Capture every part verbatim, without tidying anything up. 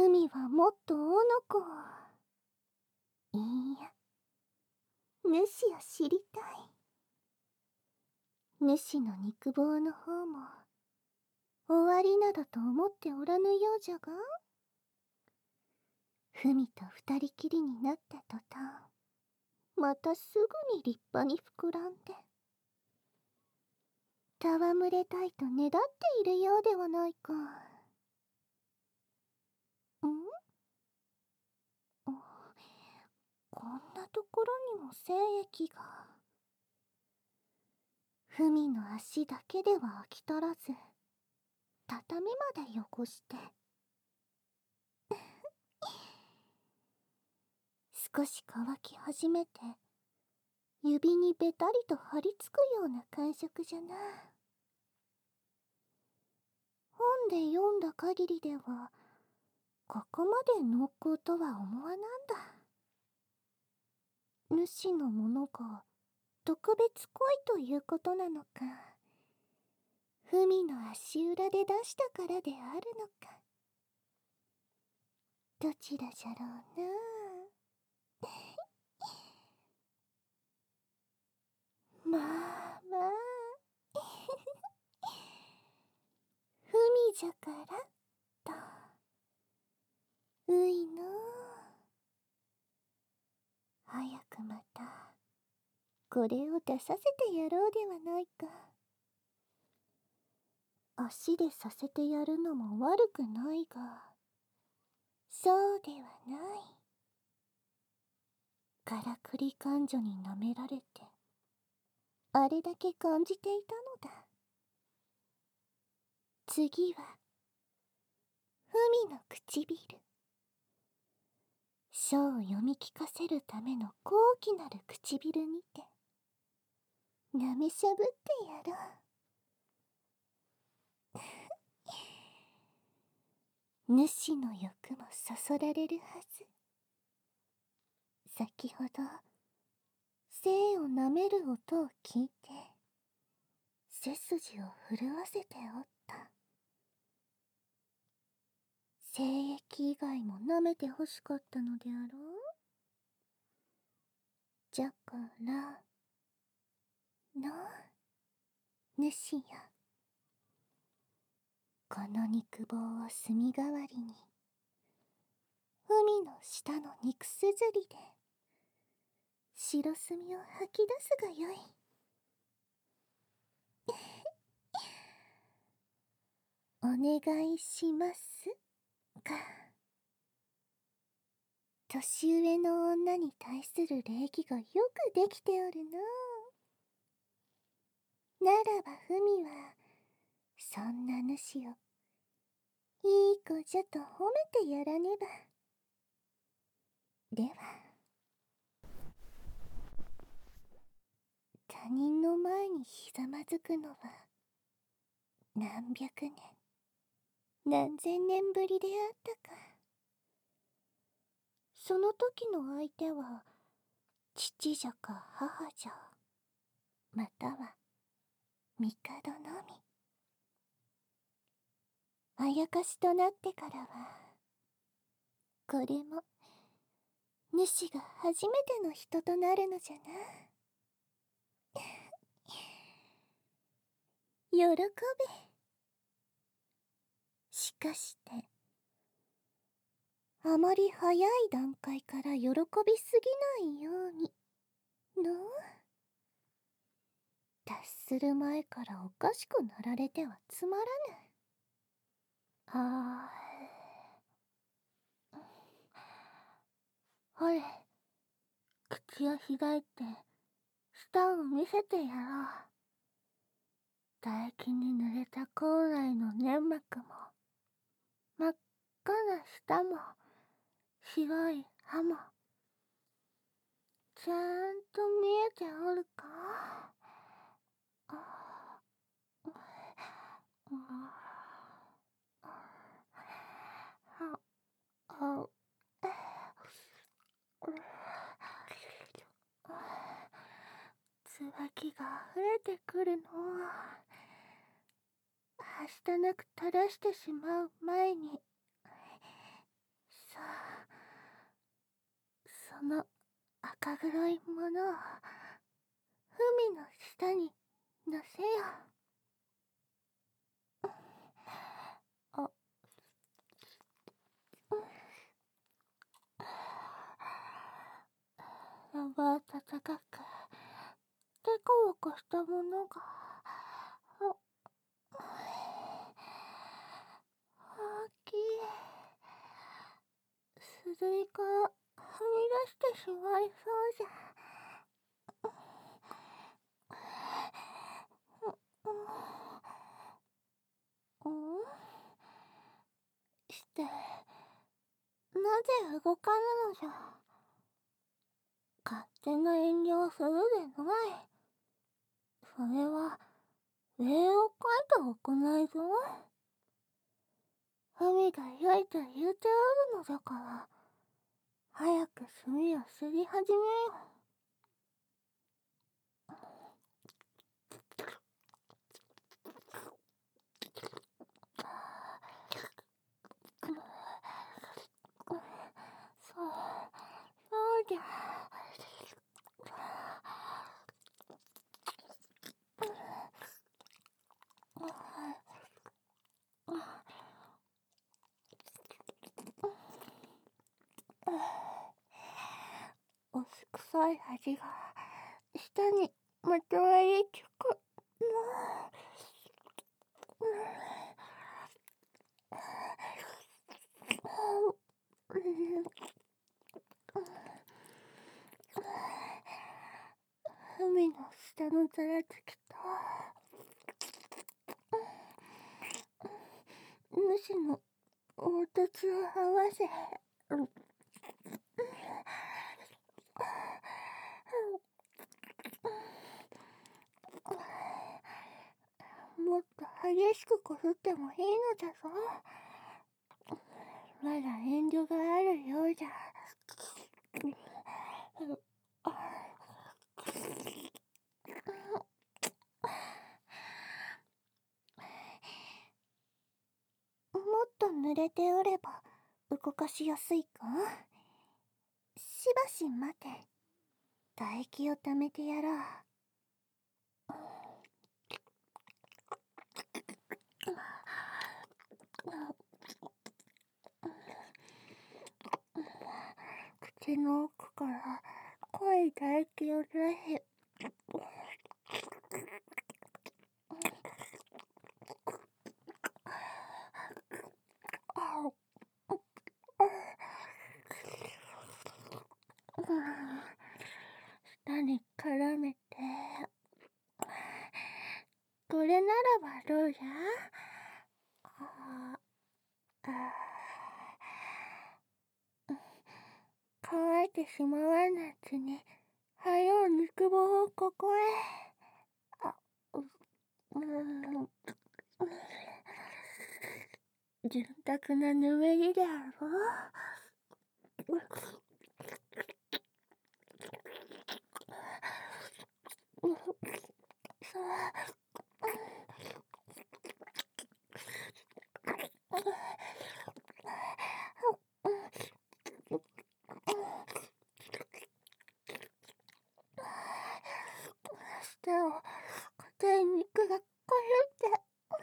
ふみはもっとおの子を、いいや、主を知りたい。主の肉棒の方も終わりなどと思っておらぬようじゃが、ふみと二人きりになった途端、またすぐに立派に膨らんで、戯れたいとねだっているようではないか。ん？こんなところにも精液が。ふみの足だけでは飽き足らず、畳まで汚して少し乾き始めて、指にべたりと張り付くような感触じゃな。本で読んだ限りでは、ここまで濃厚とは思わなんだ。主のものが特別濃いということなのか、ふみの足裏で出したからであるのか、どちらじゃろうな。まあまあふみじゃからと、ういの。早くまたこれを出させてやろうではないか。足でさせてやるのも悪くないが、そうではない。からくり彼女に舐められて、あれだけ感じていたのだ。次は、ふみの唇。書を読み聞かせるための高貴なる唇にて、舐めしゃぶってやろう。主の欲もそそられるはず。先ほど、精を舐める音を聞いて、背筋を震わせておった。精液以外も舐めてほしかったのであろう。じゃからの主よ、この肉棒を炭代わりに、海の下の肉すずりで白墨を吐き出すがよい。お願いしますか。年上の女に対する礼儀がよくできておるの。ならばふみはそんな主をいい子じゃと褒めてやらねば。では、他人の前にひざまずくのは何百年何千年ぶりであったか。その時の相手は父じゃか母じゃ、または帝のみ。あやかしとなってからは、これも主が初めての人となるのじゃな。喜べ。しかして、あまり早い段階から喜びすぎないようにの。達する前からおかしくなられてはつまらぬ。ああ、ほれ、口を開いて舌を見せてやろう。唾液に濡れた口内の粘膜も、真っ赤な舌も、白い歯も、ちゃんと見えておるか。あああ椿が溢れてくるの。はしたなく垂らしてしまう前に、 その赤黒いものをふみの下に乗せよ。あ、生暖かくデコボコしたものが大きい。すずりからはみ出してしまいそうじゃ。うんして、なぜ動かぬのじゃ。勝手な遠慮をするでない。それは礼を書いておくないぞ。文が良いと言うておるのだから、早く墨をすり始めよ。そう、そうじゃ。おし臭い味が舌にまとわりつく。海の下のざらつきと主の凹凸を合わせ、もっと激しくこすってもいいのじゃぞ。まだ遠慮があるようじゃ。もっと濡れておれば動かしやすいか。しばし待て。唾液をためてやろう。口の奥から濃い唾液を出し、舌に絡めて、これならばどうじゃ。ああ、乾いてしまわぬうちにはよう肉棒をここへ。あ、う、うん、潤沢なぬめりであろう。そう舌を硬い肉がこすって、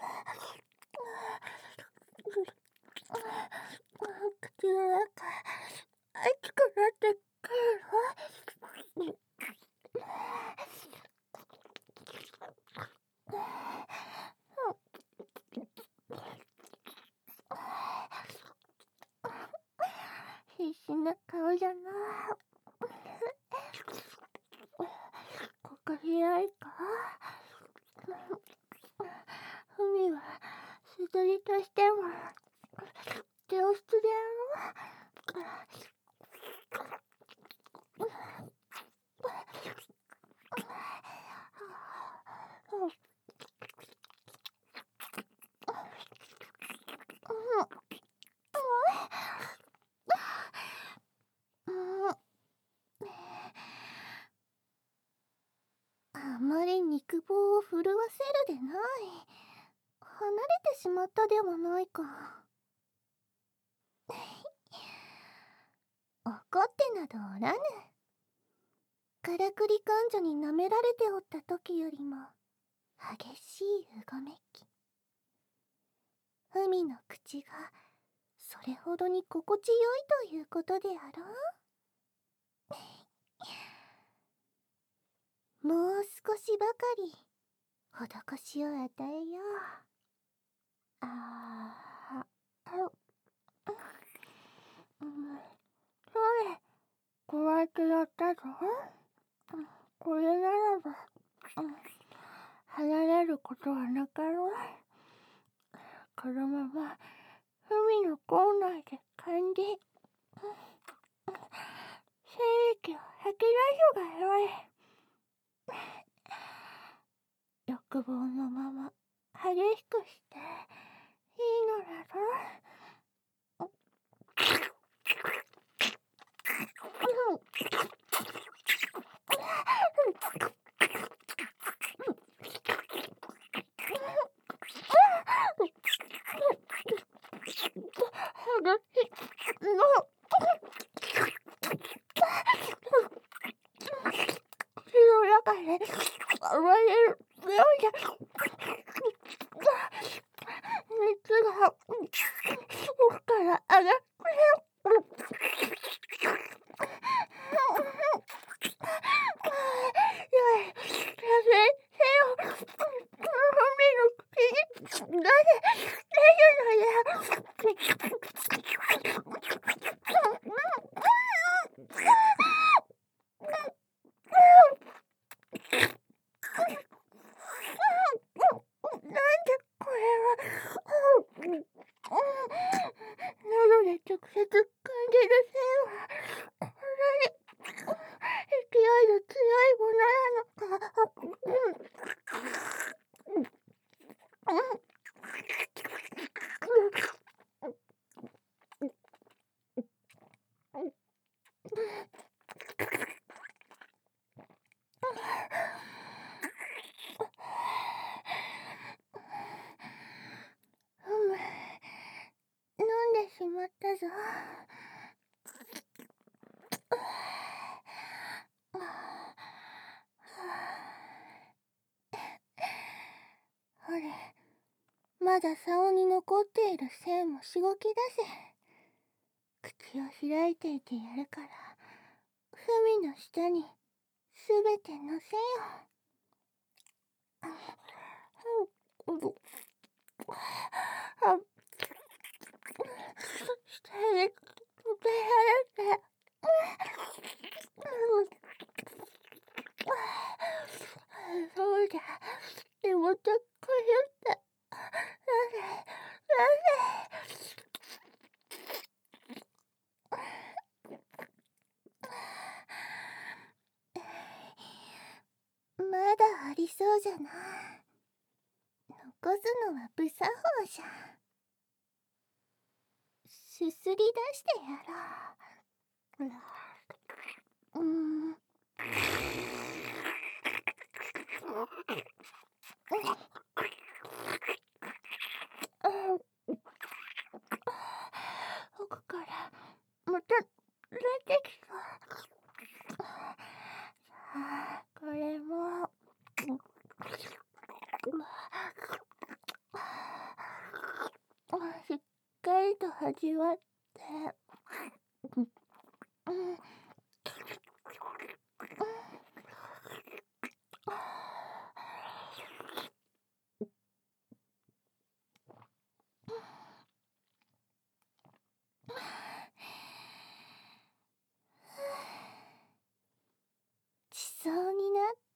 口の中熱くなってくるの。必死な顔じゃな。ここ開いか。ふみはすずりとしても上質であろう。あまり肉棒を震わせるでない。離れてしまったではないか。奥怒ってなどおらぬ。からくり彼女に舐められておった時よりも激しいうごめき。ふみの口がそれほどに心地よいということであろう。もう少しばかり施しを与えよう。ああ、うん、それ、こうやってやったぞ。これならば、離れることはなかろう。このまま、海の口内で噛んで、精液を吐き出すがよい。欲望のまま、激しくして、いいのだぞ。しまったぞ。ほれ、まだ竿に残っている線もしごき出せ。口を開いていてやるから、文の下にすべてのせよ。下にとてやれて。そうじゃ、気持ちくゆって。なぜ、なぜ。まだありそうじゃな。残すのは無作法じゃ。すすり出してやろう。うーん。奥からまた出てきた。さあ、これもしっかりと味わって、地層になった。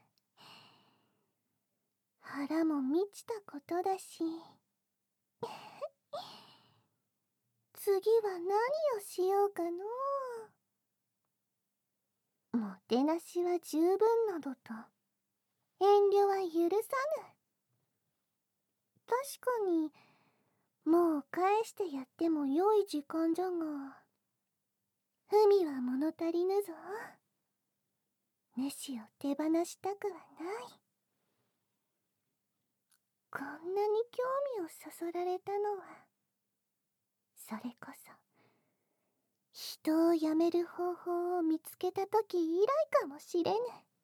腹も満ちたことだし、次は何をしようかのう。もてなしは十分などと遠慮は許さぬ。確かにもう返してやってもよい時間じゃが、文は物足りぬぞ。主を手放したくはない。こんなに興味をそそられたのは、それこそ人をやめる方法を見つけた時以来かもしれぬ。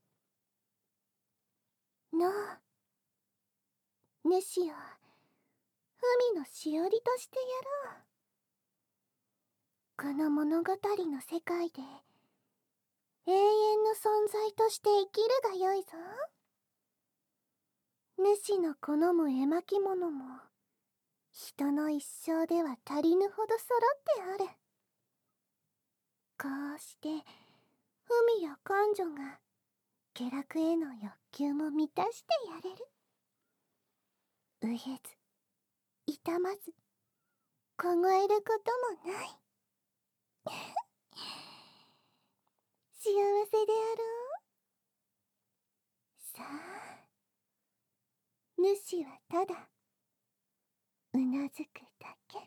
のう、主を海のしおりとしてやろう。この物語の世界で永遠の存在として生きるがよいぞ。主の好む絵巻物も人の一生では足りぬほど揃ってある。こうして海や感情が下落への欲求も満たしてやれる。飢えず痛まず凍えることもない。幸せであろう。さあ、主はただうなずくだけ。